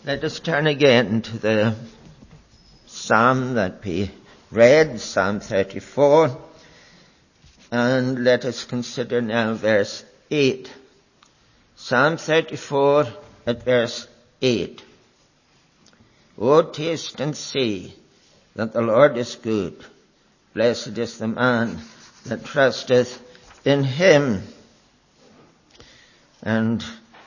Let us turn again to the psalm that we read, Psalm 34, and let us consider now verse 8. Psalm 34 at verse 8. O taste and see that the Lord is good. Blessed is the man that trusteth in him. And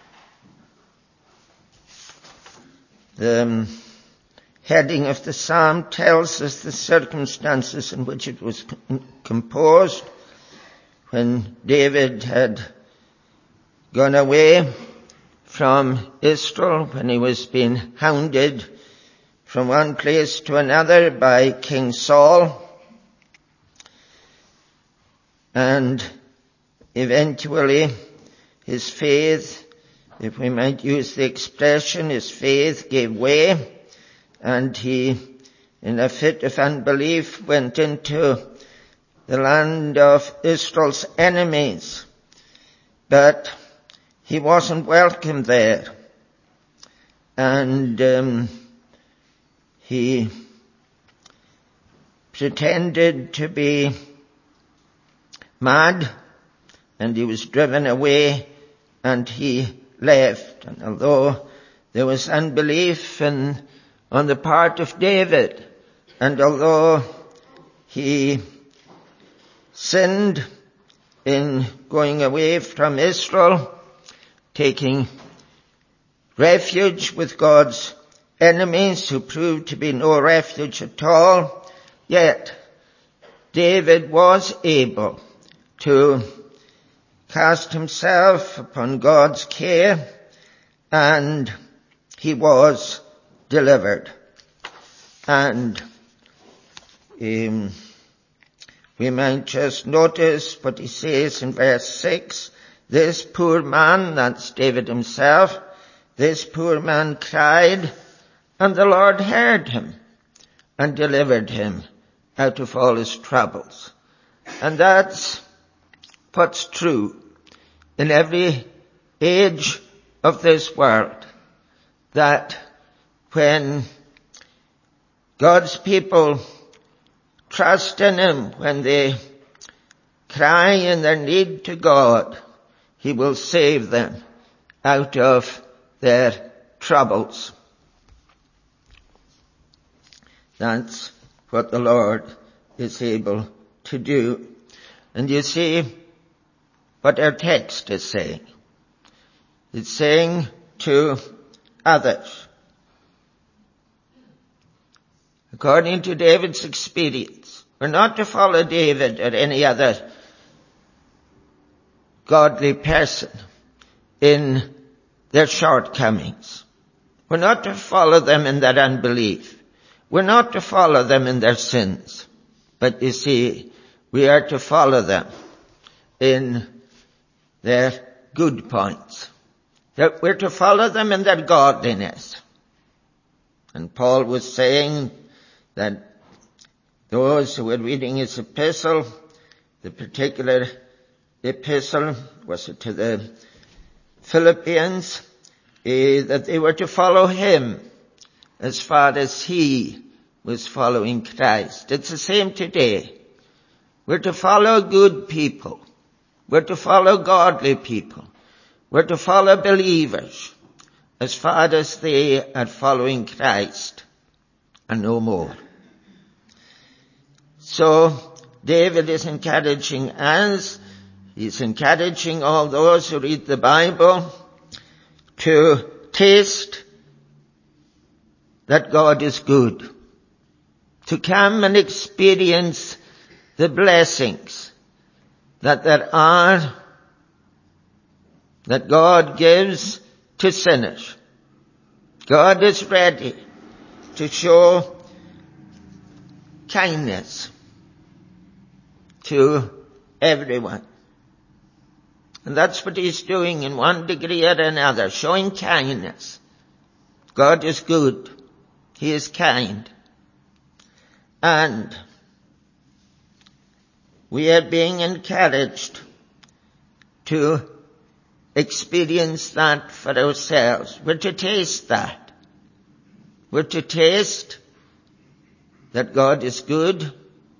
the heading of the psalm tells us the circumstances in which it was composed. When David had gone away from Israel, when he was being hounded from one place to another by King Saul, and eventually his faith, if we might use the expression, his faith gave way, and he, in a fit of unbelief, went into the land of Israel's enemies. But he wasn't welcome there. And he pretended to be mad, and he was driven away, and he left. And although there was unbelief on the part of David, and although he sinned in going away from Israel, taking refuge with God's enemies who proved to be no refuge at all, yet David was able to cast himself upon God's care, and he was delivered. And we might just notice what he says in verse 6. This poor man, that's David himself, this poor man cried, and the Lord heard him and delivered him out of all his troubles. And that's what's true in every age of this world, that when God's people trust in him, when they cry in their need to God, he will save them out of their troubles. That's what the Lord is able to do. And you see what our text is saying. It's saying to others, according to David's experience, we're not to follow David or any other godly person in their shortcomings. We're not to follow them in their unbelief. We're not to follow them in their sins. But you see, we are to follow them in their good points. We're to follow them in their godliness. And Paul was saying that those who were reading his epistle, the particular epistle was to the Philippians, that they were to follow him as far as he was following Christ. It's the same today. We're to follow good people. We're to follow godly people. We're to follow believers as far as they are following Christ and no more. So David is encouraging us, he's encouraging all those who read the Bible to taste that God is good, to come and experience the blessings that there are, that God gives to sinners. God is ready to show kindness to everyone. And that's what he's doing in one degree or another, showing kindness. God is good. He is kind. And we are being encouraged to experience that for ourselves. We're to taste that. We're to taste that God is good.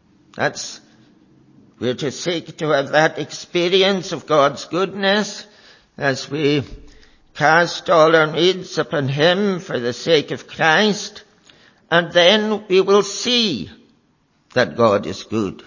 We're to seek to have that experience of God's goodness as we cast all our needs upon Him for the sake of Christ. And then we will see that God is good.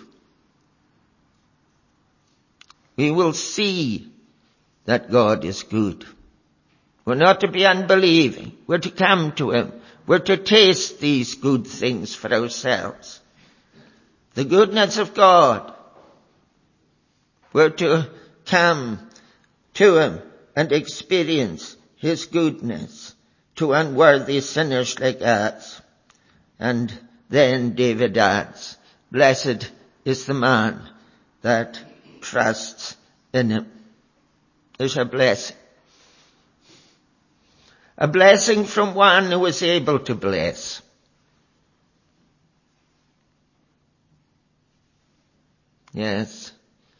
We will see that God is good. We're not to be unbelieving. We're to come to Him. We're to taste these good things for ourselves. The goodness of God. We're to come to Him and experience His goodness to unworthy sinners like us. And then David adds, blessed is the man that trusts in Him. There's a blessing. A blessing from one who is able to bless. Yes.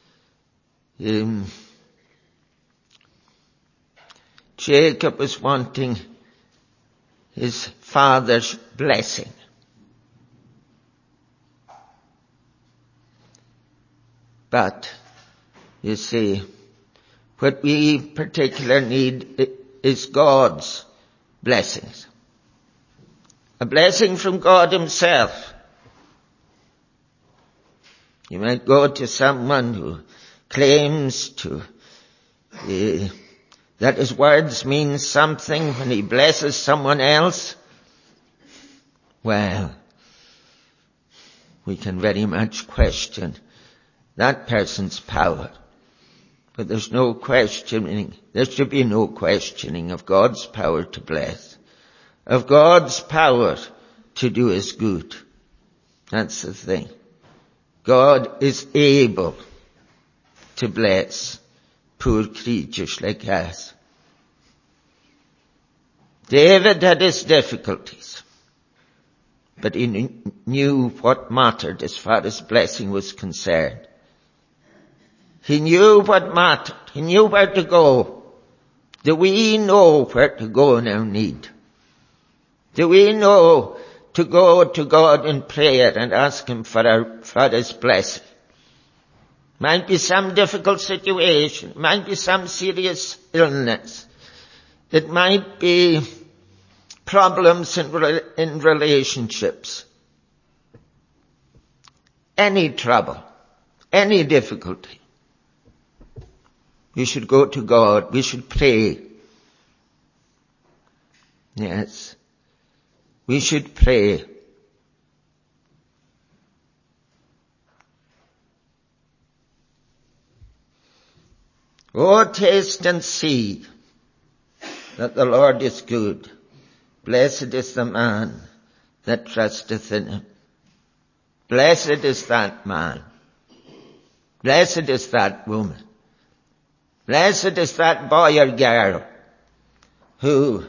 Jacob was wanting his father's blessing. But, you see, what we particularly need is God's blessings. A blessing from God Himself. You might go to someone who claims that his words mean something when he blesses someone else. Well, we can very much question that person's power. But there should be no questioning of God's power to bless, of God's power to do us good. That's the thing. God is able to bless poor creatures like us. David had his difficulties, but he knew what mattered as far as blessing was concerned. He knew what mattered. He knew where to go. Do we know where to go in our need? Do we know to go to God in prayer and ask Him for His blessing? Might be some difficult situation. Might be some serious illness. It might be problems in relationships. Any trouble. Any difficulty. We should go to God. We should pray. Yes. We should pray. Oh, taste and see that the Lord is good. Blessed is the man that trusteth in Him. Blessed is that man. Blessed is that woman. Blessed is that boy or girl who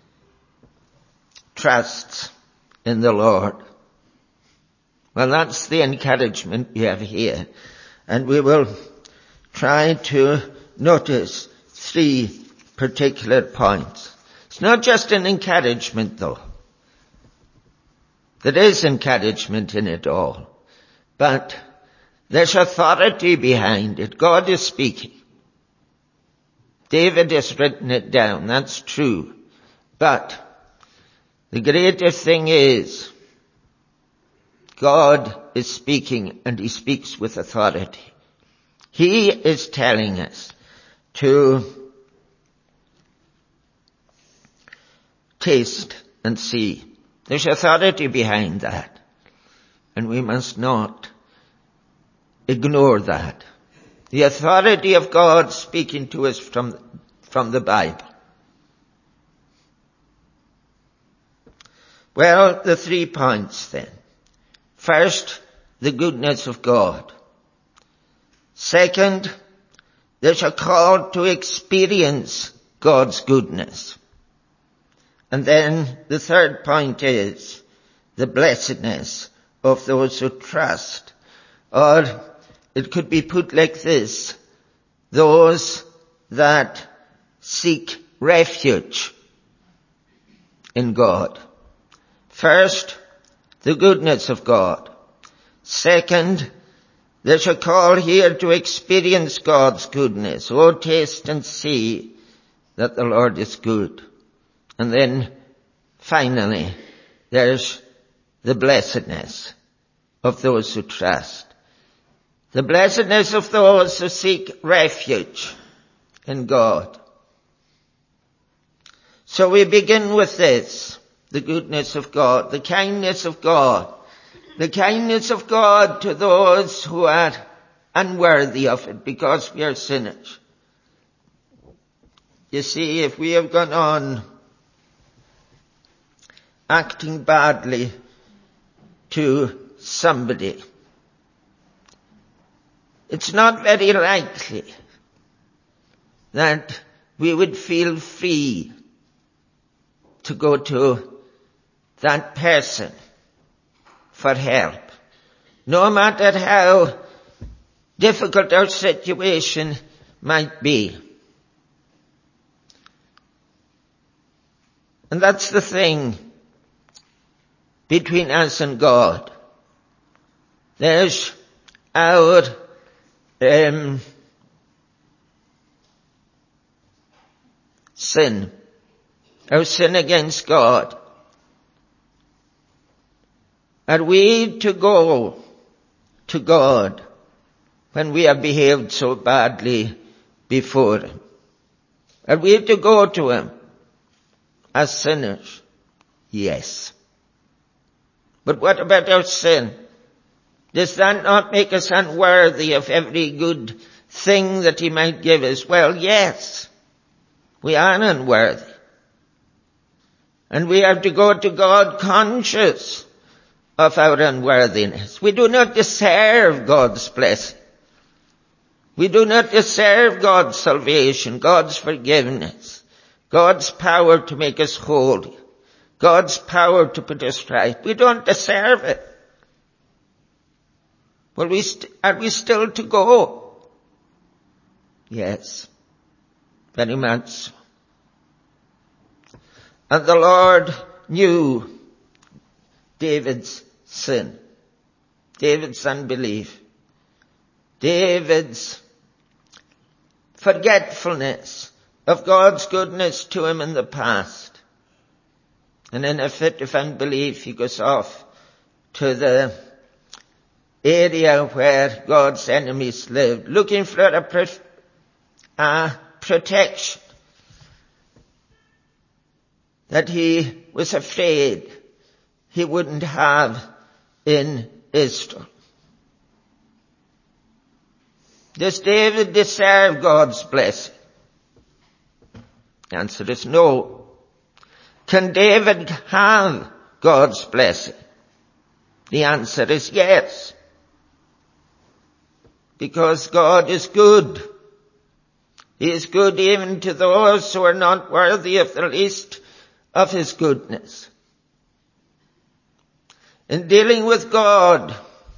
trusts in the Lord. Well, that's the encouragement we have here. And we will try to notice 3 particular points. It's not just an encouragement, though. There is encouragement in it all. But there's authority behind it. God is speaking. David has written it down. That's true. But the greater thing is God is speaking, and He speaks with authority. He is telling us to taste and see. There's authority behind that. And we must not ignore that. The authority of God speaking to us from the Bible. Well, the 3 points then. First, the goodness of God. Second, there's a call to experience God's goodness. And then the 3rd point is the blessedness of those who trust. Or it could be put like this: those that seek refuge in God. First, the goodness of God. Second, there's a call here to experience God's goodness. Oh, taste and see that the Lord is good. And then, finally, there's the blessedness of those who trust. The blessedness of those who seek refuge in God. So we begin with this, the goodness of God, the kindness of God. The kindness of God to those who are unworthy of it because we are sinners. You see, if we have gone on acting badly to somebody, it's not very likely that we would feel free to go to that person for help, no matter how difficult our situation might be. And that's the thing between us and God. There's our sin, our sin against God. Are we to go to God when we have behaved so badly before Him? Are we to go to Him as sinners? Yes. But what about our sin? Does that not make us unworthy of every good thing that He might give us? Well, yes. We are unworthy. And we have to go to God conscious of our unworthiness. We do not deserve God's blessing. We do not deserve God's salvation, God's forgiveness, God's power to make us holy, God's power to put us right. We don't deserve it. Well, are we still to go? Yes, very much so. And the Lord knew David's sin, David's unbelief, David's forgetfulness of God's goodness to him in the past. And in a fit of unbelief, he goes off to the area where God's enemies lived, looking for a protection that he was afraid he wouldn't have in Israel. Does David deserve God's blessing? The answer is no. Can David have God's blessing? The answer is yes. Because God is good. He is good even to those who are not worthy of the least of His goodness. In dealing with God,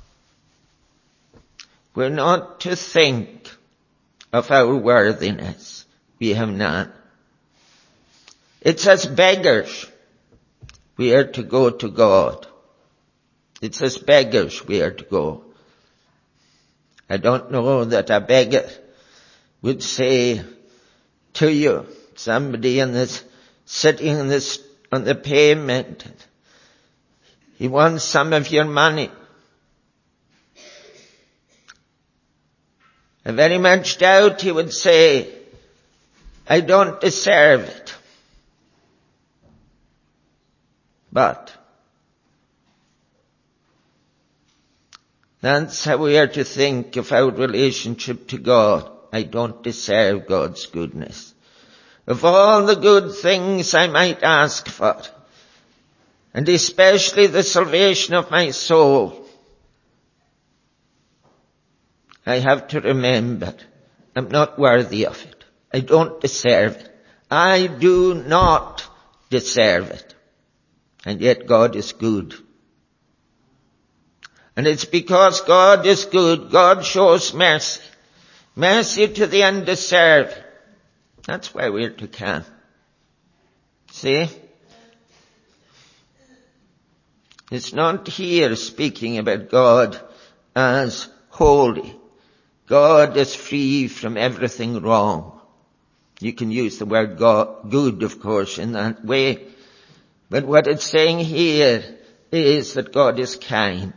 we're not to think of our worthiness. We have none. It's as beggars we are to go to God. It's as beggars we are to go. I don't know that a beggar would say to you, somebody sitting on the pavement, he wants some of your money. I very much doubt he would say, I don't deserve it. But that's how we are to think of our relationship to God. I don't deserve God's goodness. Of all the good things I might ask for, and especially the salvation of my soul, I have to remember I'm not worthy of it. I don't deserve it. I do not deserve it. And yet God is good. And it's because God is good, God shows mercy. Mercy to the undeserved. That's why we're to come. See? It's not here speaking about God as holy. God is free from everything wrong. You can use the word good, of course, in that way. But what it's saying here is that God is kind.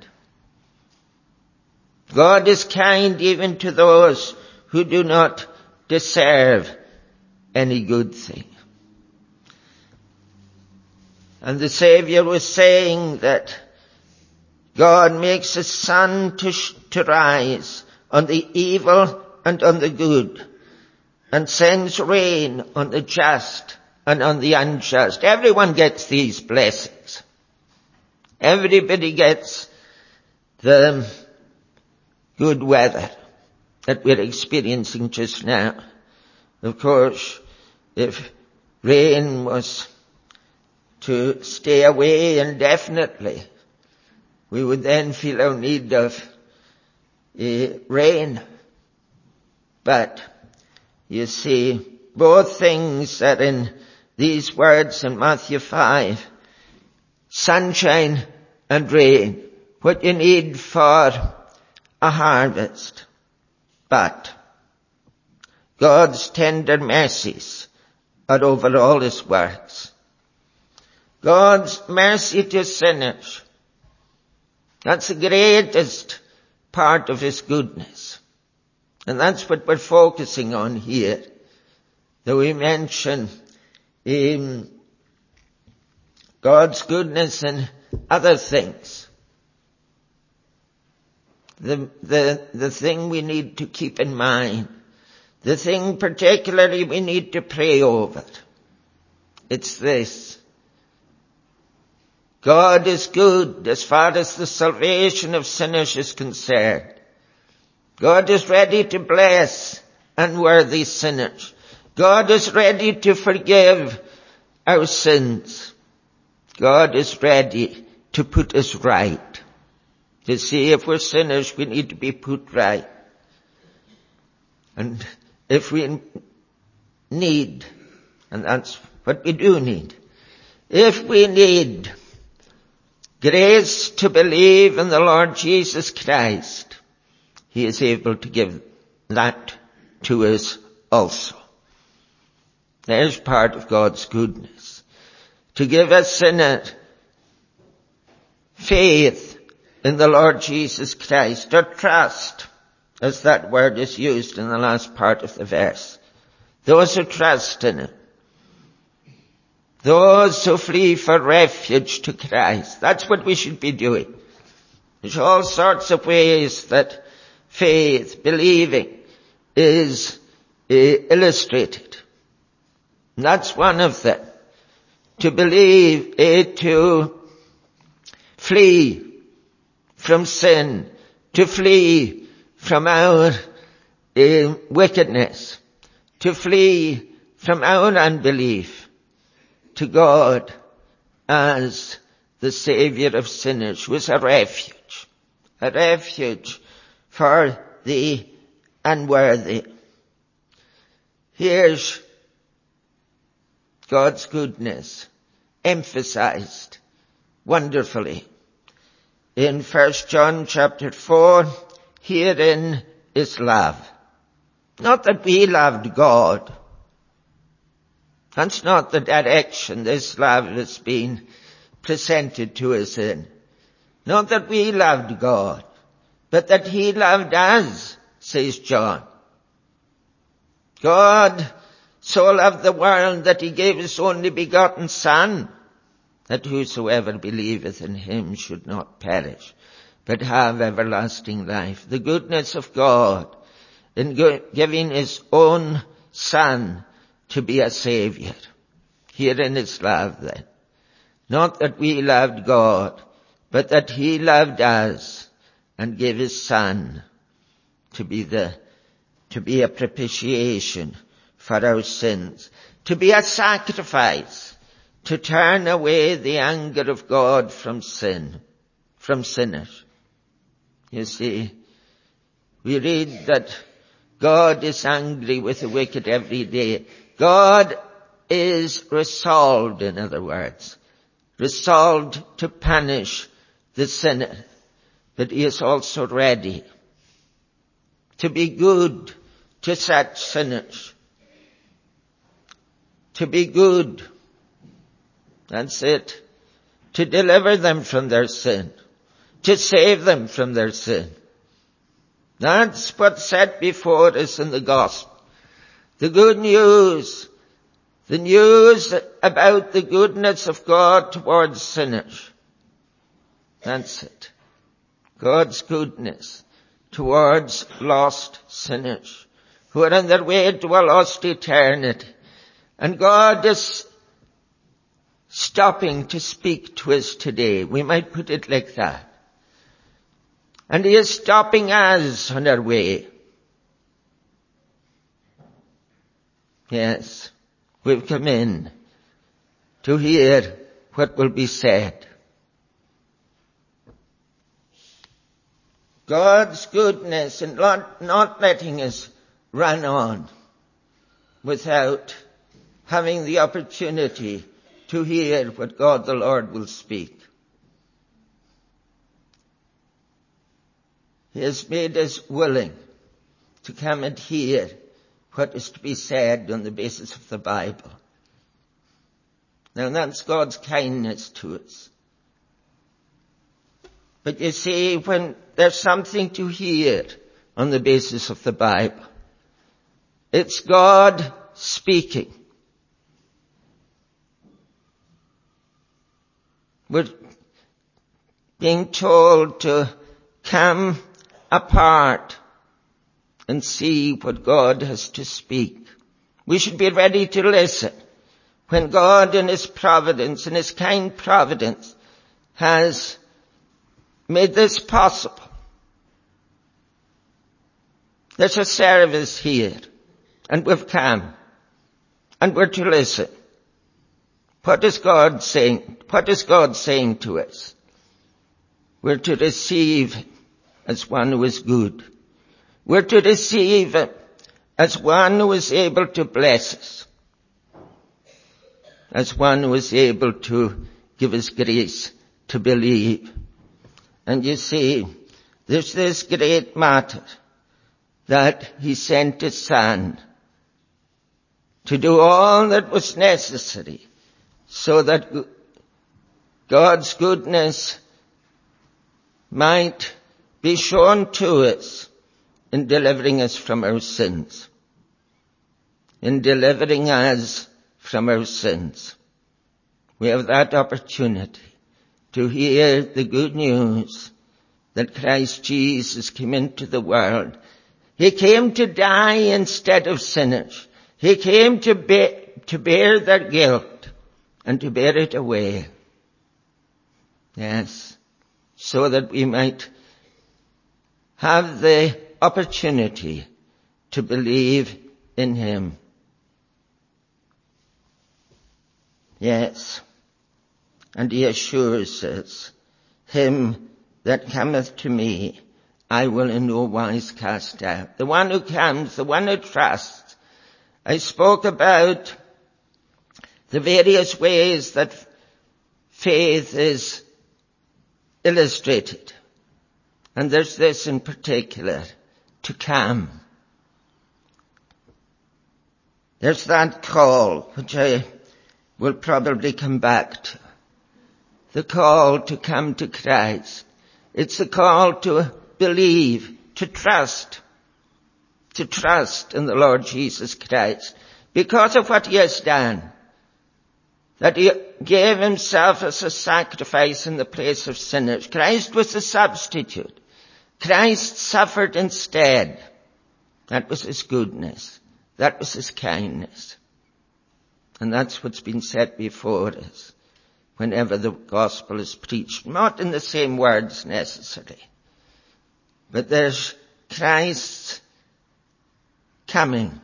God is kind even to those who do not deserve any good thing. And the Savior was saying that God makes His sun to rise on the evil and on the good, and sends rain on the just and on the unjust. Everyone gets these blessings. Everybody gets the good weather that we're experiencing just now. Of course, if rain was to stay away indefinitely, we would then feel our need of rain. But you see, both things are in these words in Matthew 5. Sunshine and rain. What you need for a harvest. But God's tender mercies are over all His works. God's mercy to sinners. That's the greatest part of His goodness. And that's what we're focusing on here. Though we mention God's goodness and other things. The thing we need to keep in mind, the thing particularly we need to pray over, it's this. God is good as far as the salvation of sinners is concerned. God is ready to bless unworthy sinners. God is ready to forgive our sins. God is ready to put us right. You see, if we're sinners, we need to be put right. And if we need, and that's what we do need, if we need grace to believe in the Lord Jesus Christ, He is able to give that to us also. There's part of God's goodness. To give a sinner faith in the Lord Jesus Christ, or trust, as that word is used in the last part of the verse. Those who trust in Him. Those who flee for refuge to Christ. That's what we should be doing. There's all sorts of ways that faith, believing, is illustrated. And that's one of them. To believe, to flee from sin, to flee from our wickedness, to flee from our unbelief, to God as the Savior of sinners, was a refuge for the unworthy. Here's God's goodness emphasized wonderfully in 1 John chapter 4. Herein is love. Not that we loved God. That's not the direction this love has been presented to us in. Not that we loved God, but that He loved us, says John. God so loved the world that He gave His only begotten Son, that whosoever believeth in Him should not perish, but have everlasting life. The goodness of God in giving His own Son to be a Savior. Herein is love then. Not that we loved God, but that He loved us and gave His Son to be a propitiation for our sins, to be a sacrifice, to turn away the anger of God from sin, from sinners. You see, we read that God is angry with the wicked every day. God is resolved, in other words, resolved to punish the sinner, but he is also ready to be good to such sinners. To be good. That's it. To deliver them from their sin. To save them from their sin. That's what's set before us in the gospel. The good news. The news about the goodness of God towards sinners. That's it. God's goodness towards lost sinners who are on their way to a lost eternity. And God is stopping to speak to us today. We might put it like that. And he is stopping us on our way. Yes, we've come in to hear what will be said. God's goodness and not letting us run on without having the opportunity to hear what God the Lord will speak. He has made us willing to come and hear what is to be said on the basis of the Bible. Now that's God's kindness to us. But you see, when there's something to hear on the basis of the Bible, it's God speaking. We're being told to come apart and see what God has to speak. We should be ready to listen when God in His providence, in His kind providence, has made this possible. There's a service here, and we've come, and we're to listen. What is God saying? What is God saying to us? We're to receive as one who is good. We're to receive as one who is able to bless us. As one who is able to give us grace to believe. And you see, there's this great matter that He sent His Son to do all that was necessary so that God's goodness might be shown to us in delivering us from our sins. In delivering us from our sins. We have that opportunity to hear the good news that Christ Jesus came into the world. He came to die instead of sinners. He came to bear their guilt and to bear it away. Yes, so that we might have the opportunity to believe in Him. Yes. And He assures us, him that cometh to me, I will in no wise cast out. The one who comes, the one who trusts. I spoke about the various ways that faith is illustrated. And there's this in particular, to come. There's that call, which I will probably come back to. The call to come to Christ. It's a call to believe, to trust in the Lord Jesus Christ. Because of what He has done. That He gave Himself as a sacrifice in the place of sinners. Christ was a substitute. Christ suffered instead. That was His goodness. That was His kindness. And that's what's been set before us whenever the gospel is preached. Not in the same words necessarily. But there's Christ's coming.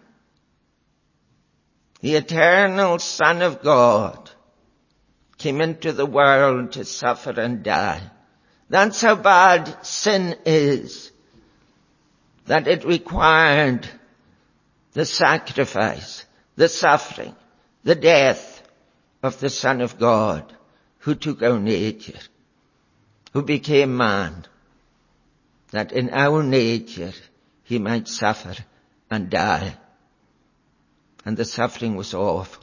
The eternal Son of God came into the world to suffer and die. That's how bad sin is. That it required the sacrifice, the suffering, the death of the Son of God who took our nature. who became man, that in our nature he might suffer and die. And the suffering was awful.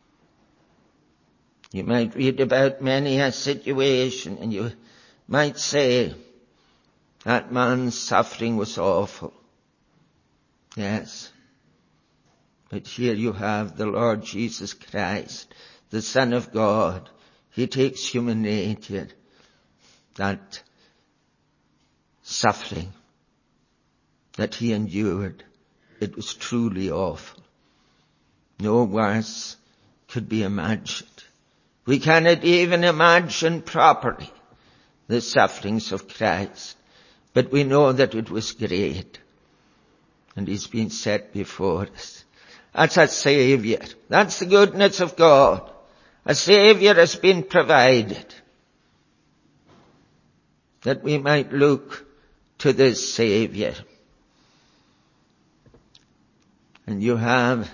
You might read about many a situation and you might say that man's suffering was awful. Yes. But here you have the Lord Jesus Christ, the Son of God. He takes human nature, that suffering that he endured. It was truly awful. No worse could be imagined. We cannot even imagine properly the sufferings of Christ, but we know that it was great, and he's been set before us. That's a Saviour. That's the goodness of God. A Saviour has been provided, that we might look to this Saviour. And you have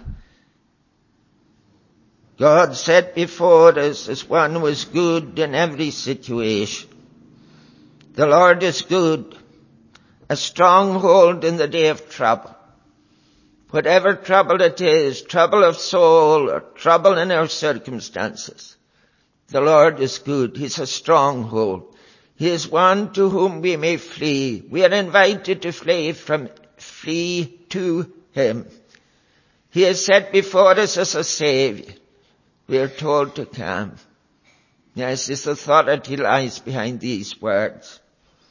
God set before us as one who is good in every situation. The Lord is good, a stronghold in the day of trouble. Whatever trouble it is, trouble of soul or trouble in our circumstances, the Lord is good. He's a stronghold. He is one to whom we may flee. We are invited to flee to him. He is set before us as a Saviour. We are told to come. Yes, his authority lies behind these words.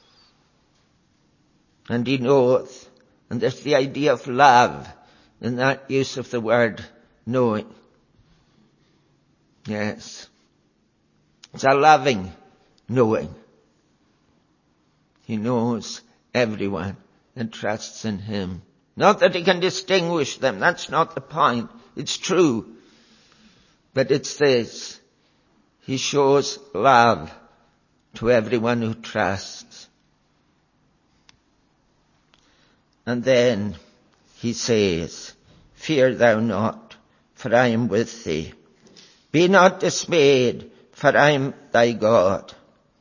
And he knoweth. And there's the idea of love in that use of the word knowing. Yes. It's a loving knowing. He knows everyone and trusts in him. Not that he can distinguish them. That's not the point. It's true. But it's this. He shows love to everyone who trusts. And then he says, fear thou not, for I am with thee. Be not dismayed, for I am thy God.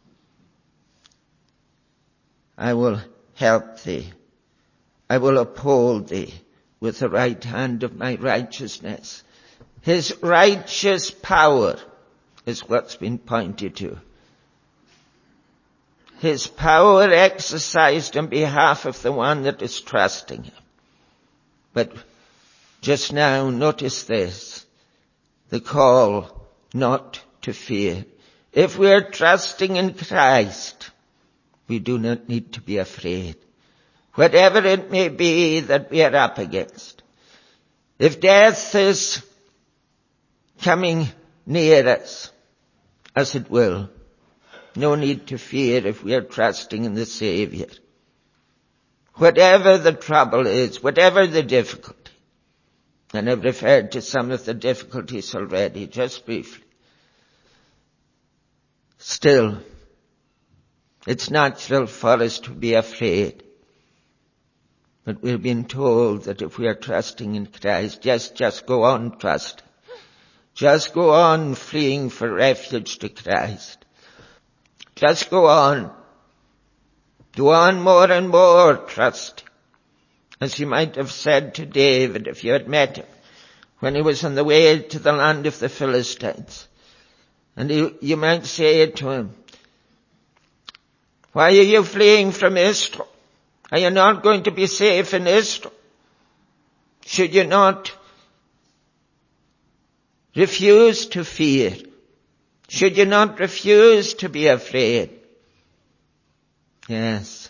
I will help thee. I will uphold thee with the right hand of my righteousness. His righteous power is what's been pointed to. His power exercised on behalf of the one that is trusting him. But just now, notice this, the call not to fear. If we are trusting in Christ, we do not need to be afraid. Whatever it may be that we are up against. If death is coming near us, as it will, no need to fear if we are trusting in the Saviour. Whatever the trouble is, whatever the difficulty, and I've referred to some of the difficulties already, just briefly. Still, it's natural for us to be afraid. But we've been told that if we are trusting in Christ, just go on trusting. Just go on fleeing for refuge to Christ. Just go on. Go on more and more trusting. As you might have said to David if you had met him when he was on the way to the land of the Philistines. And you might say to him, why are you fleeing from Israel? Are you not going to be safe in Israel? Should you not refuse to fear? Should you not refuse to be afraid? Yes.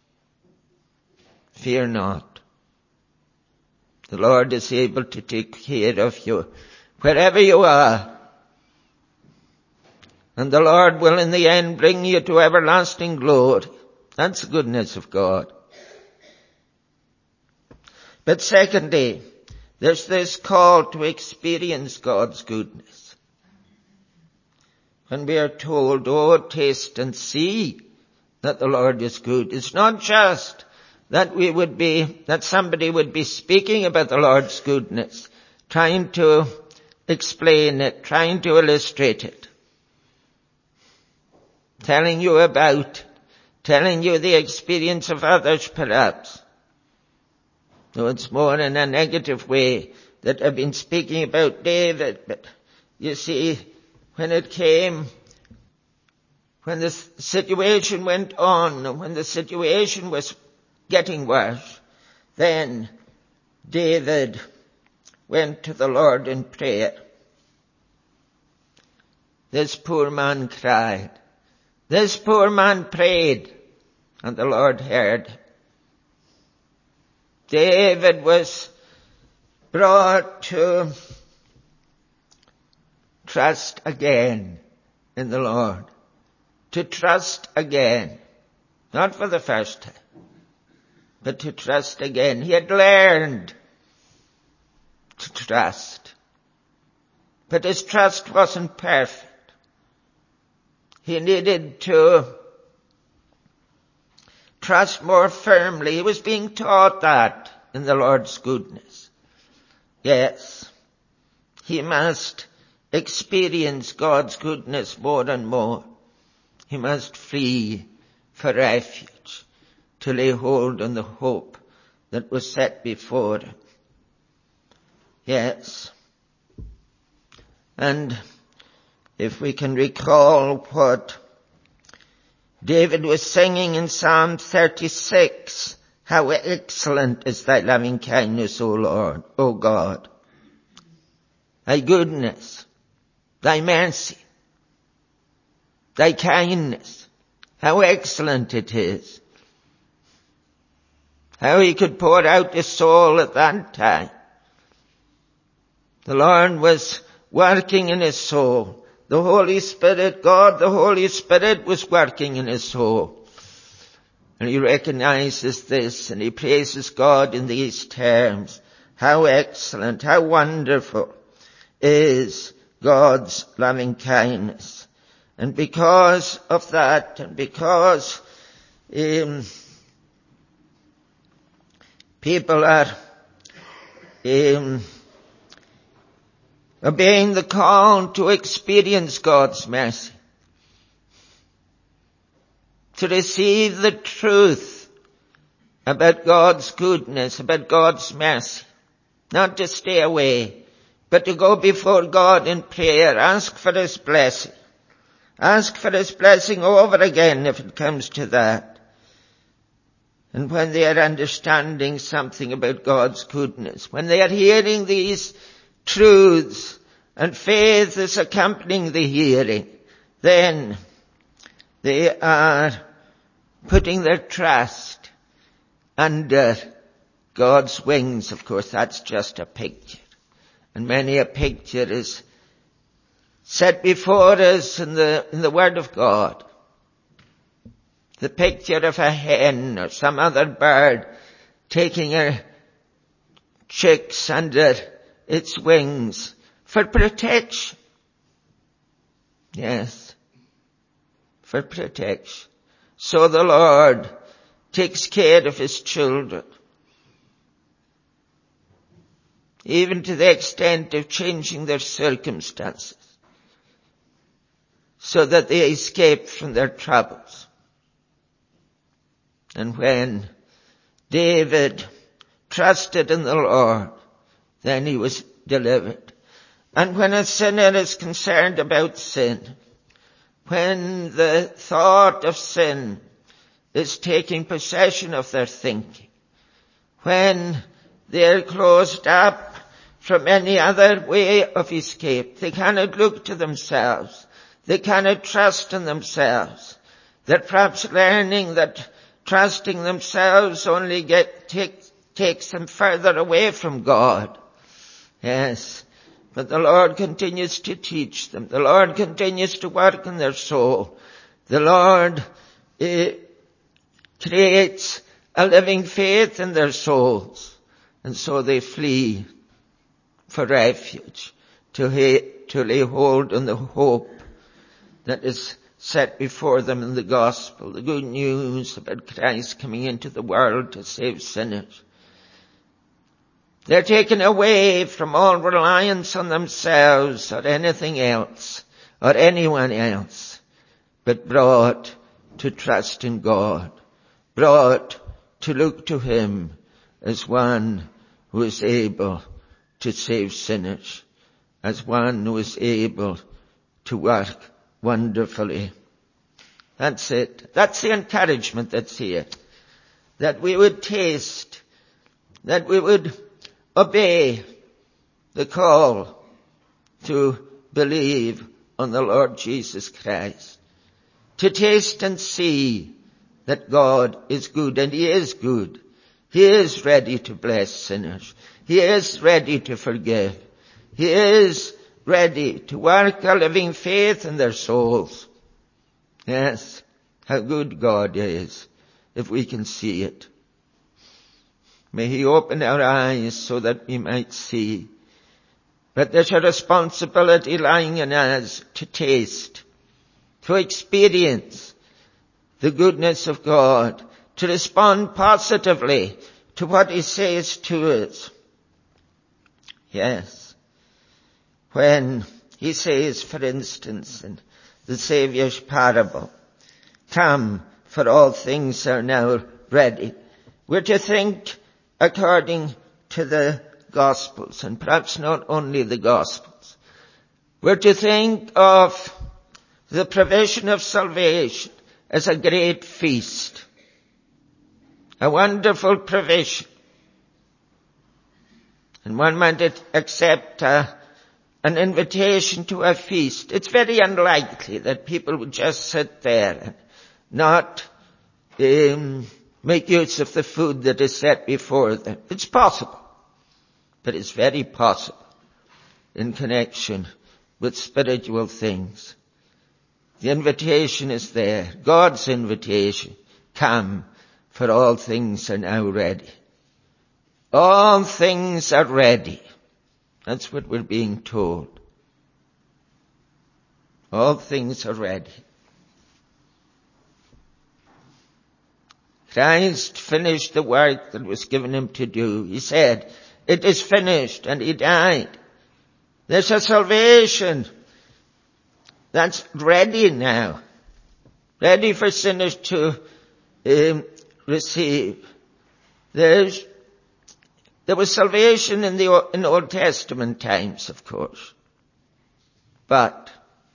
Fear not. The Lord is able to take care of you wherever you are. And the Lord will in the end bring you to everlasting glory. That's the goodness of God. But secondly, there's this call to experience God's goodness. When we are told, oh, taste and see that the Lord is good, it's not just that somebody would be speaking about the Lord's goodness, trying to explain it, trying to illustrate it. telling you about, telling you the experience of others perhaps. No, it's more in a negative way that I've been speaking about David, but you see, when it came, when the situation went on, and when the situation was getting worse, then David went to the Lord in prayer. This poor man cried. This poor man prayed, and the Lord heard. David was brought to trust again in the Lord. To trust again. Not for the first time, but to trust again. He had learned to trust. But his trust wasn't perfect. He needed to trust more firmly. He was being taught that in the Lord's goodness. Yes, he must experience God's goodness more and more. He must flee for refuge to lay hold on the hope that was set before him. Yes. And if we can recall what David was singing in Psalm 36, how excellent is thy loving kindness, O Lord, O God. Thy goodness, thy mercy, thy kindness, how excellent it is. How he could pour out his soul at that time. The Lord was working in his soul. The Holy Spirit, God, the Holy Spirit was working in his soul. And he recognizes this and he praises God in these terms. How excellent, how wonderful is God's loving kindness. And because of that, and because people are obeying the call to experience God's mercy, to receive the truth about God's goodness, about God's mercy, not to stay away, but to go before God in prayer, ask for his blessing. Ask for his blessing over again if it comes to that. And when they are understanding something about God's goodness, when they are hearing these truths and faith is accompanying the hearing, then they are putting their trust under God's wings. Of course, that's just a picture. And many a picture is set before us in the Word of God. The picture of a hen or some other bird taking her chicks under its wings for protection. Yes, for protection. So the Lord takes care of his children, even to the extent of changing their circumstances, so that they escape from their troubles. And when David trusted in the Lord, then he was delivered. And when a sinner is concerned about sin, when the thought of sin is taking possession of their thinking, when they're closed up from any other way of escape, they cannot look to themselves, they cannot trust in themselves. They're perhaps learning that trusting themselves only takes them further away from God. Yes, but the Lord continues to teach them. The Lord continues to work in their soul. The Lord creates a living faith in their souls. And so they flee for refuge, to lay hold on the hope that is set before them in the gospel, the good news about Christ coming into the world to save sinners. They're taken away from all reliance on themselves or anything else or anyone else. but brought to trust in God, brought to look to Him as one who is able to save sinners, as one who is able to work wonderfully. That's it. That's the encouragement that's here. That we would taste, that we would obey the call to believe on the Lord Jesus Christ. To taste and see that God is good, and He is good. He is ready to bless sinners. He is ready to forgive. He is ready to work a living faith in their souls. Yes, how good God is, if we can see it. May He open our eyes so that we might see. But there's a responsibility lying in us to taste, to experience the goodness of God, to respond positively to what He says to us. Yes. When He says, for instance, in the Saviour's parable, come, for all things are now ready. We're to think according to the Gospels, and perhaps not only the Gospels. We're to think of the provision of salvation as a great feast, a wonderful provision. And one might accept an invitation to a feast. It's very unlikely that people would just sit there and not make use of the food that is set before them. It's possible, but it's very possible in connection with spiritual things. The invitation is there, God's invitation. Come, for all things are now ready. All things are ready. That's what we're being told. All things are ready. Christ finished the work that was given Him to do. He said, it is finished, and He died. There's a salvation that's ready now. Ready for sinners to receive. There was salvation in Old Testament times, of course. But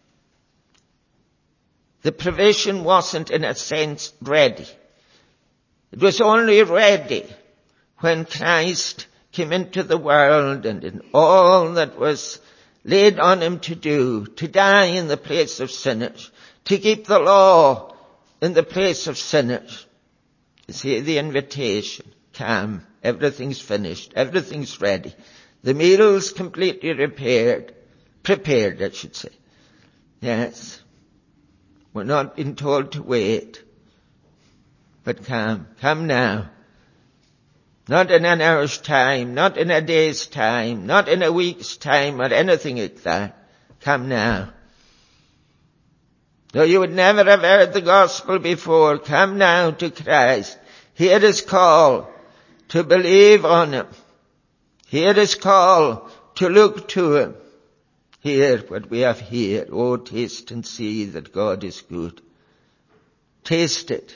the provision wasn't, in a sense, ready. It was only ready when Christ came into the world, and in all that was laid on Him to do, to die in the place of sinners, to keep the law in the place of sinners. You see the invitation. Come, everything's finished, everything's ready. The meal's completely prepared, I should say. Yes. We're not being told to wait. But come now. Not in an hour's time, not in a day's time, not in a week's time or anything like that. Come now. Though you would never have heard the gospel before, come now to Christ. Hear His call to believe on Him. Hear His call to look to Him. Hear what we have here. Oh, taste and see that God is good. Taste it.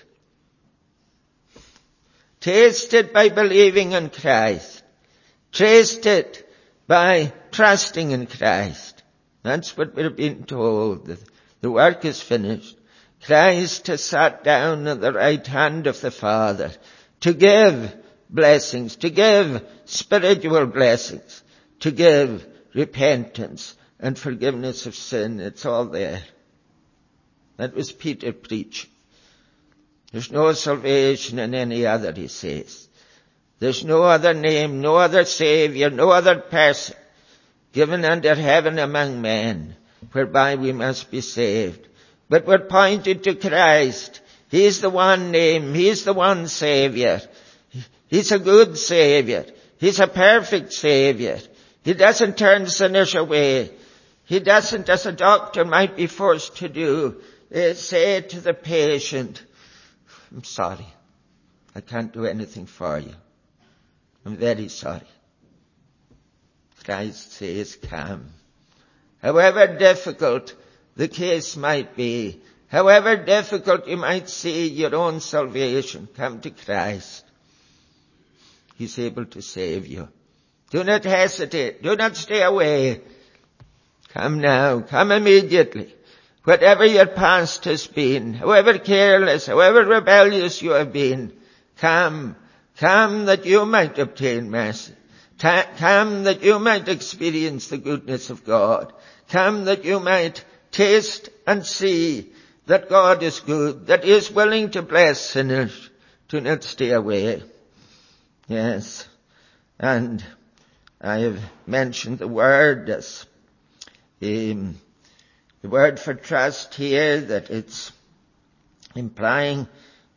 Taste it by believing in Christ. Taste it by trusting in Christ. That's what we're being told. The work is finished. Christ has sat down at the right hand of the Father to give blessings, to give spiritual blessings, to give repentance and forgiveness of sin. It's all there. That was Peter preaching. There's no salvation in any other, he says. There's no other name, no other Savior, no other person given under heaven among men whereby we must be saved. But we're pointed to Christ. He's the one name. He's the one Savior. He's a good Savior. He's a perfect Savior. He doesn't turn sinners away. He doesn't, as a doctor might be forced to do, say to the patient, I'm sorry. I can't do anything for you. I'm very sorry. Christ says, come. However difficult the case might be, However difficult you might see your own salvation, come to Christ. He's able to save you. Do not hesitate. Do not stay away. Come now. Come immediately. Whatever your past has been, however careless, however rebellious you have been, come. Come that you might obtain mercy. Come that you might experience the goodness of God. Come that you might taste and see that God is good, that He is willing to bless sinners. Do not stay away. Yes. And I have mentioned the word as the word for trust here, that it's implying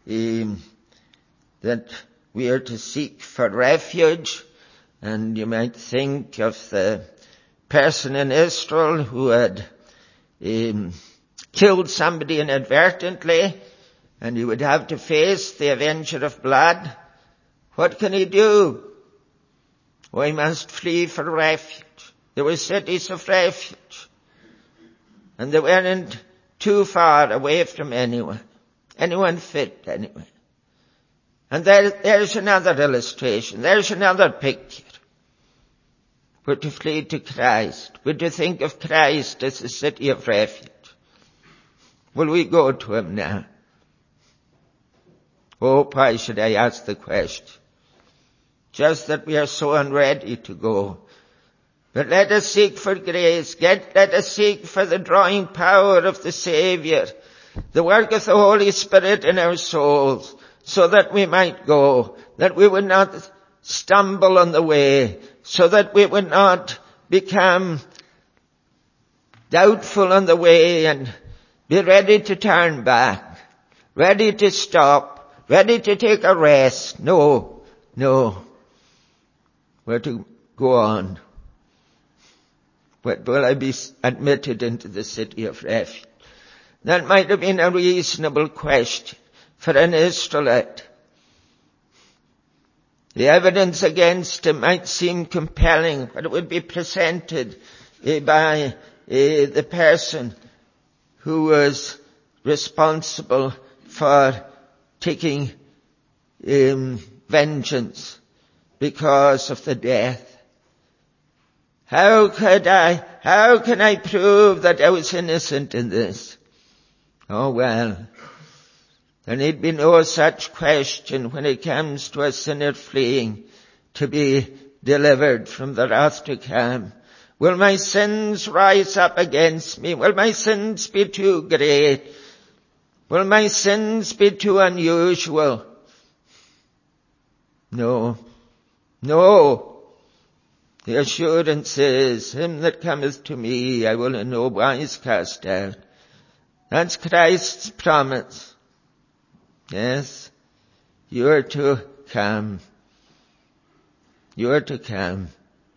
that we are to seek for refuge. And you might think of the person in Israel who had killed somebody inadvertently, and he would have to face the avenger of blood. What can he do? Well, he must flee for refuge. There were cities of refuge, and they weren't too far away from anyone fit anyway. And there's another illustration. There's another picture. We're to flee to Christ. We're to think of Christ as a city of refuge. Will we go to Him now? Oh, why should I ask the question? Just that we are so unready to go. But let us seek for grace. Let us seek for the drawing power of the Saviour, the work of the Holy Spirit in our souls, so that we might go, that we would not stumble on the way, so that we would not become doubtful on the way and be ready to turn back, ready to stop, ready to take a rest. No. We're to go on. But will I be admitted into the city of refuge? That might have been a reasonable question for an Israelite. The evidence against him might seem compelling, but it would be presented by the person who was responsible for taking vengeance because of the death. How can I prove that I was innocent in this? Oh well, there need be no such question when it comes to a sinner fleeing to be delivered from the wrath to come. Will my sins rise up against me? Will my sins be too great? Will my sins be too unusual? No. The assurance is, him that cometh to me, I will in no wise cast out. That's Christ's promise. Yes, you are to come. You are to come.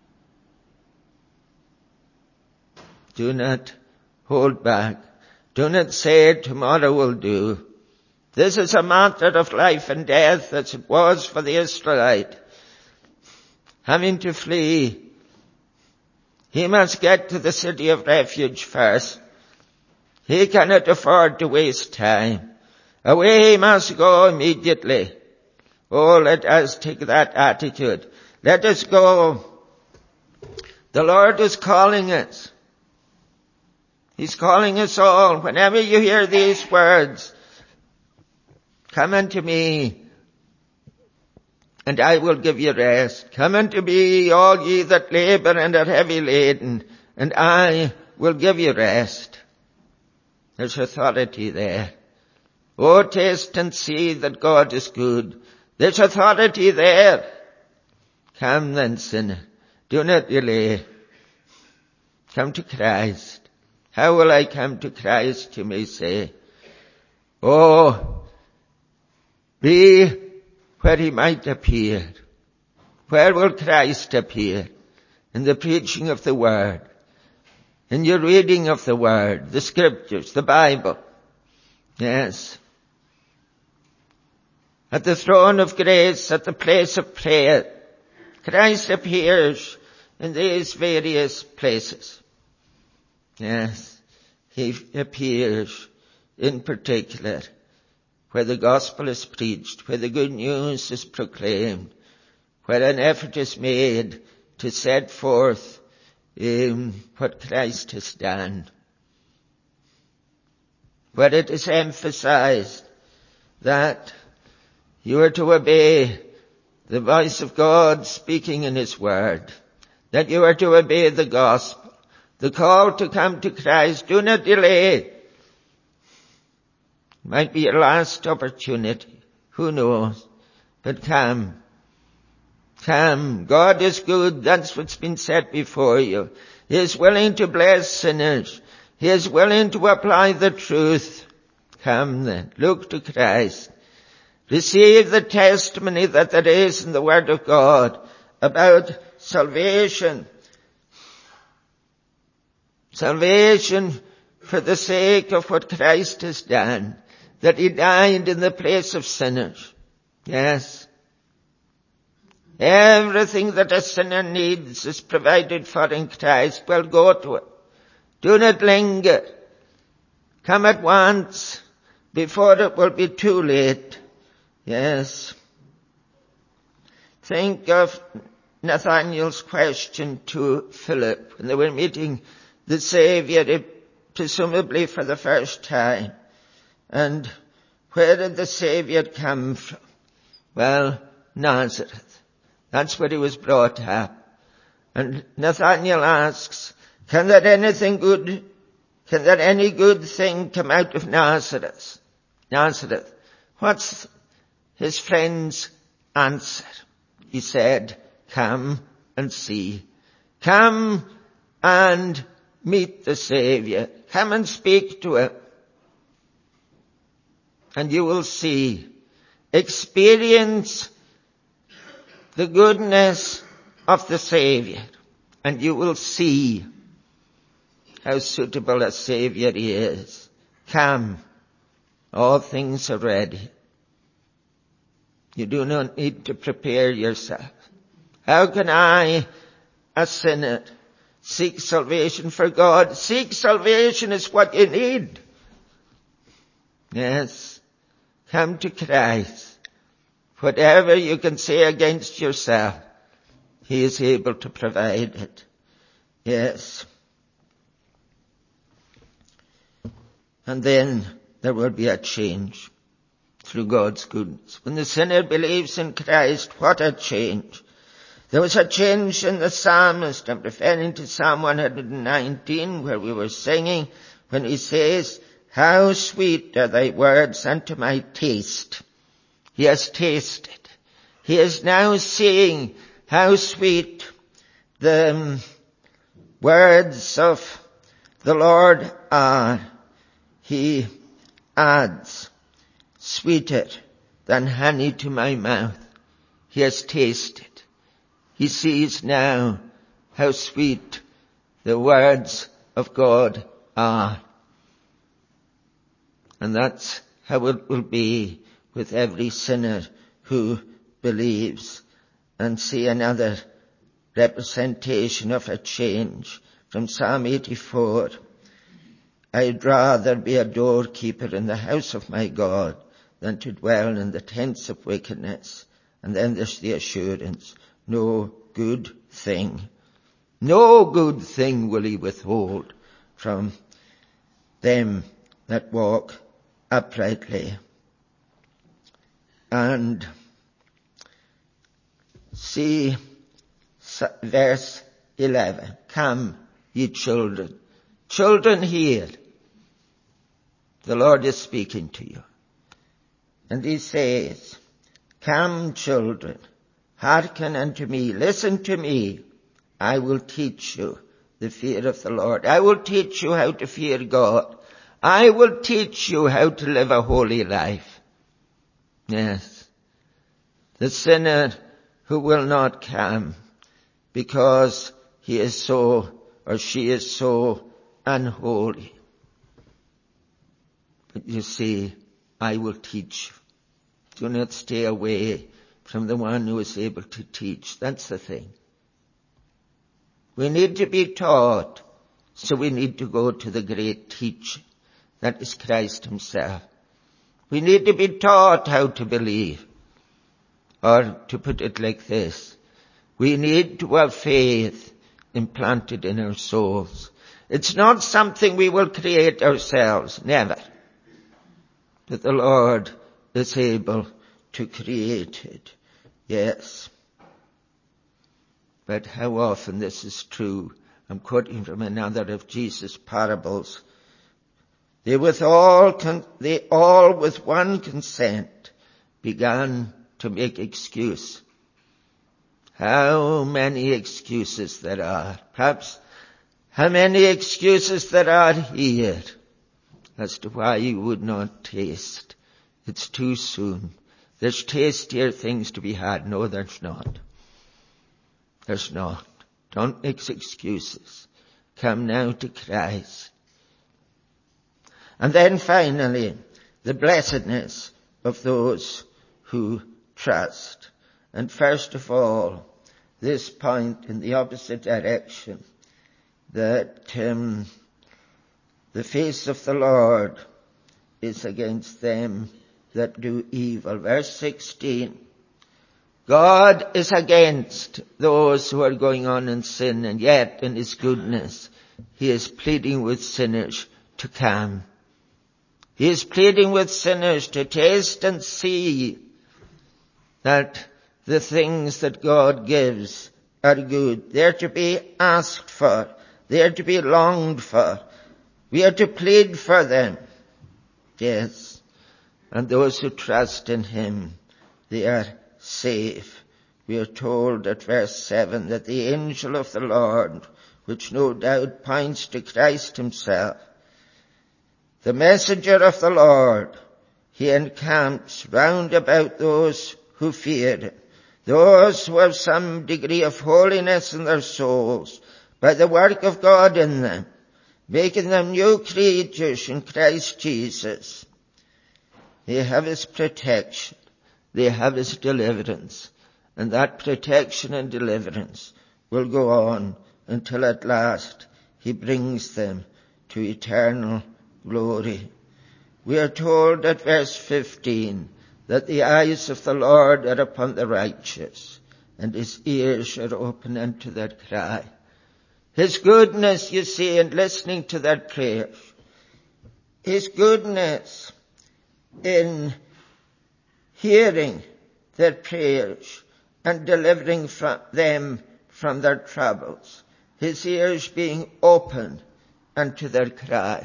Do not hold back. Do not say tomorrow will do. This is a matter of life and death, as it was for the Israelite. Having to flee, he must get to the city of refuge first. He cannot afford to waste time. Away he must go immediately. Oh, let us take that attitude. Let us go. The Lord is calling us. He's calling us all. Whenever you hear these words, come unto me, and I will give you rest. Come unto me, all ye that labor and are heavy laden, and I will give you rest. There's authority there. Oh, taste and see that God is good. There's authority there. Come then, sinner. Do not delay. Come to Christ. How will I come to Christ, you may say? Oh, be where he might appear. Where will Christ appear? In the preaching of the Word, in your reading of the Word, the Scriptures, the Bible. Yes. At the throne of grace, at the place of prayer, Christ appears in these various places. Yes, he appears in particular, where the gospel is preached, where the good news is proclaimed, where an effort is made to set forth what Christ has done, where it is emphasized that you are to obey the voice of God speaking in His Word, that you are to obey the gospel, the call to come to Christ. Do not delay. It might be your last opportunity. Who knows? But come. Come. God is good. That's what's been set before you. He is willing to bless sinners. He is willing to apply the truth. Come then. Look to Christ. Receive the testimony that there is in the Word of God about salvation. Salvation for the sake of what Christ has done. That He died in the place of sinners. Yes. Everything that a sinner needs is provided for in Christ. Well, go to it. Do not linger. Come at once before it will be too late. Yes. Think of Nathanael's question to Philip when they were meeting the Savior, presumably for the first time. And where did the Savior come from? Well, Nazareth. That's where He was brought up. And Nathanael asks, can there any good thing come out of Nazareth? Nazareth. What's his friend's answer? He said, come and see. Come and meet the Savior. Come and speak to Him. And you will see. Experience the goodness of the Savior. And you will see how suitable a Savior He is. Come. All things are ready. You do not need to prepare yourself. How can I, a sinner, seek salvation for God? Seek salvation is what you need. Yes. Come to Christ. Whatever you can say against yourself, He is able to provide it. Yes. And then there will be a change through God's goodness. When the sinner believes in Christ, what a change. There was a change in the psalmist. I'm referring to Psalm 119 where we were singing when he says, how sweet are thy words unto my taste. He has tasted. He is now seeing how sweet the words of the Lord are. He adds, sweeter than honey to my mouth. He has tasted. He sees now how sweet the words of God are. And that's how it will be with every sinner who believes. And see another representation of a change from Psalm 84. I'd rather be a doorkeeper in the house of my God than to dwell in the tents of wickedness. And then there's the assurance, no good thing will He withhold from them that walk uprightly. And see verse 11. Come, ye children. Children, hear. The Lord is speaking to you. And He says, come, children, hearken unto me. Listen to me. I will teach you the fear of the Lord. I will teach you how to fear God. I will teach you how to live a holy life. Yes. The sinner who will not come because he is so or she is so unholy. But you see, I will teach you. Do not stay away from the one who is able to teach. That's the thing. We need to be taught, so we need to go to the great teacher, That is Christ himself. We need to be taught how to believe. Or to put it like this, we need to have faith implanted in our souls. It's not something we will create ourselves, never. But the Lord is able to create it. Yes. But how often this is true. I'm quoting from another of Jesus' parables. They all with one consent began to make excuse. How many excuses there are. Perhaps how many excuses there are here as to why you would not taste. It's too soon. There's tastier things to be had. No, there's not. There's not. Don't make excuses. Come now to Christ. And then finally, the blessedness of those who trust. And first of all, this point in the opposite direction, that the face of the Lord is against them that do evil. Verse 16. God is against those who are going on in sin, and yet in his goodness he is pleading with sinners to come. He is pleading with sinners to taste and see that the things that God gives are good. They are to be asked for. They are to be longed for. We are to plead for them. Yes. And those who trust in him, they are safe. We are told at verse 7 that the angel of the Lord, which no doubt points to Christ himself, the messenger of the Lord, he encamps round about those who fear him, those who have some degree of holiness in their souls by the work of God in them, making them new creatures in Christ Jesus. They have his protection. They have his deliverance. And that protection and deliverance will go on until at last he brings them to eternal glory. We are told at verse 15 that the eyes of the Lord are upon the righteous, and his ears are open unto their cry. His goodness, you see, in listening to their prayers. His goodness in hearing their prayers and delivering them from their troubles. His ears being open unto their cry.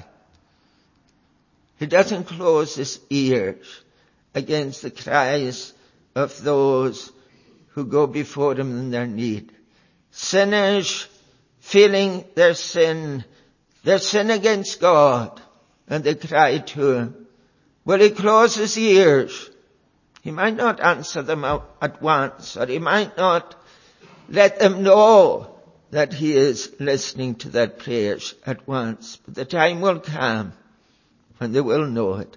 He doesn't close his ears against the cries of those who go before him in their need. Sinners feeling their sin against God, and they cry to him. Will he close his ears? He might not answer them at once, or he might not let them know that he is listening to their prayers at once. But the time will come when they will know it.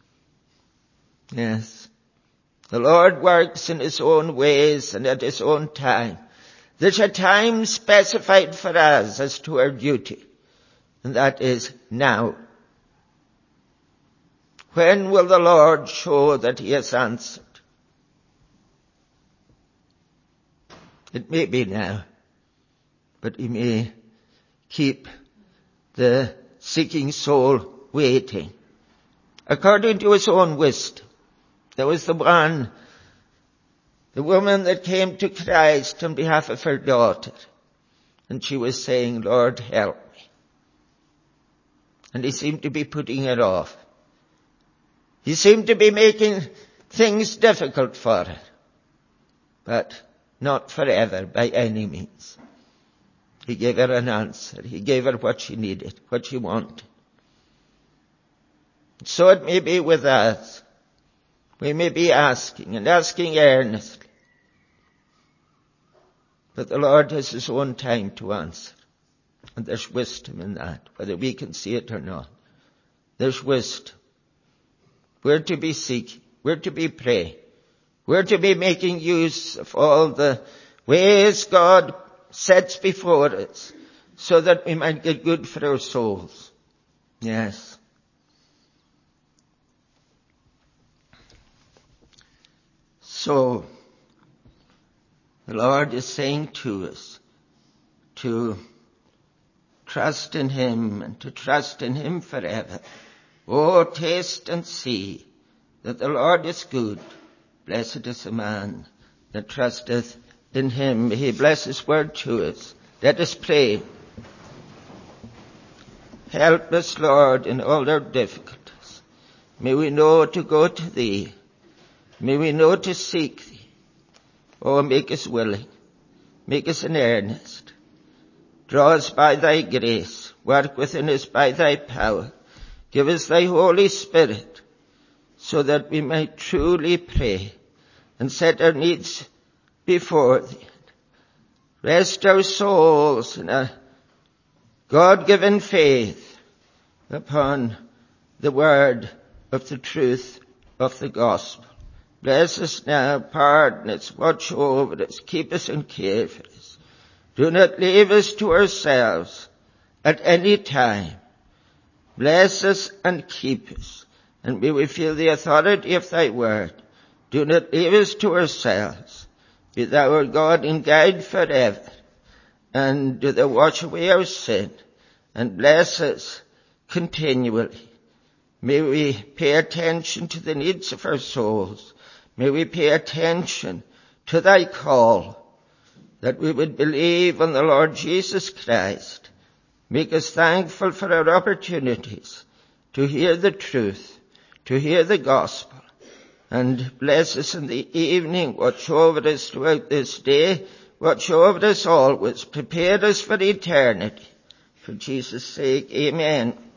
Yes. The Lord works in his own ways and at his own time. There's a time specified for us as to our duty, and that is now. When will the Lord show that he has answered? It may be now, but he may keep the seeking soul waiting. According to his own wisdom, there was the woman that came to Christ on behalf of her daughter, and she was saying, Lord, help me. And he seemed to be putting it off. He seemed to be making things difficult for her, but not forever by any means. He gave her an answer. He gave her what she needed, what she wanted. So it may be with us. We may be asking and asking earnestly. But the Lord has his own time to answer. And there's wisdom in that, whether we can see it or not. There's wisdom. We're to be seeking. We're to be praying. We're to be making use of all the ways God sets before us so that we might get good for our souls. Yes. So, the Lord is saying to us to trust in Him and to trust in Him forever. Oh, taste and see that the Lord is good. Blessed is the man that trusteth in Him. May He bless His word to us. Let us pray. Help us, Lord, in all our difficulties. May we know to go to Thee. May we know to seek Thee. Oh, make us willing. Make us in earnest. Draw us by Thy grace. Work within us by Thy power. Give us Thy Holy Spirit so that we might truly pray and set our needs before Thee. Rest our souls in a God-given faith upon the word of the truth of the gospel. Bless us now, pardon us, watch over us, keep us and care for us. Do not leave us to ourselves at any time. Bless us and keep us, and may we feel the authority of Thy word. Do not leave us to ourselves. Be Thou our God and guide forever, and do Thou wash away our sin, and bless us continually. May we pay attention to the needs of our souls. May we pay attention to Thy call, that we would believe on the Lord Jesus Christ. Make us thankful for our opportunities to hear the truth, to hear the gospel, and bless us in the evening. Watch over us throughout this day. Watch over us always. Prepare us for eternity. For Jesus' sake, amen.